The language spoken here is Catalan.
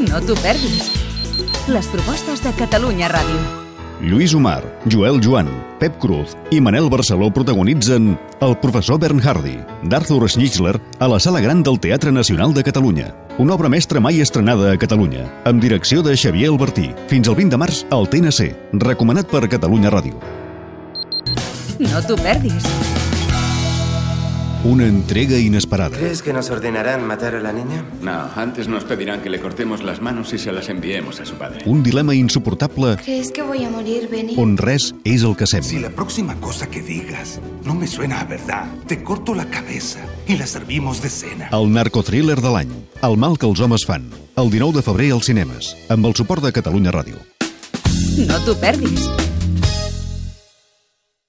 No t'ho perdis. Les propostes de Catalunya Ràdio. Lluís Omar, Joel Joan, Pep Cruz i Manel Barceló protagonitzen El professor Bernhardi, d'Arthur Schnitzler, a la Sala Gran del Teatre Nacional de Catalunya. Una obra mestra mai estrenada a Catalunya, amb direcció de Xavier Albertí. Fins al 20 de març al TNC. Recomanat per Catalunya Ràdio. No t'ho perdis. Una entrega inesperada. ¿Crees que nos ordenarán matar a la niña? No, antes nos pedirán que le cortemos las manos y se las enviemos a su padre. Un dilema insuportable ¿Crees que voy a morir, Benny? on res és el que Si sembla. la próxima cosa que digas no me suena a verdad, te corto la cabeza y la servimos de cena. El narcotriller de l'any. El mal que els homes fan. El 19 de febrer als cinemes. Amb el suport de Catalunya Ràdio. No t'ho perdis.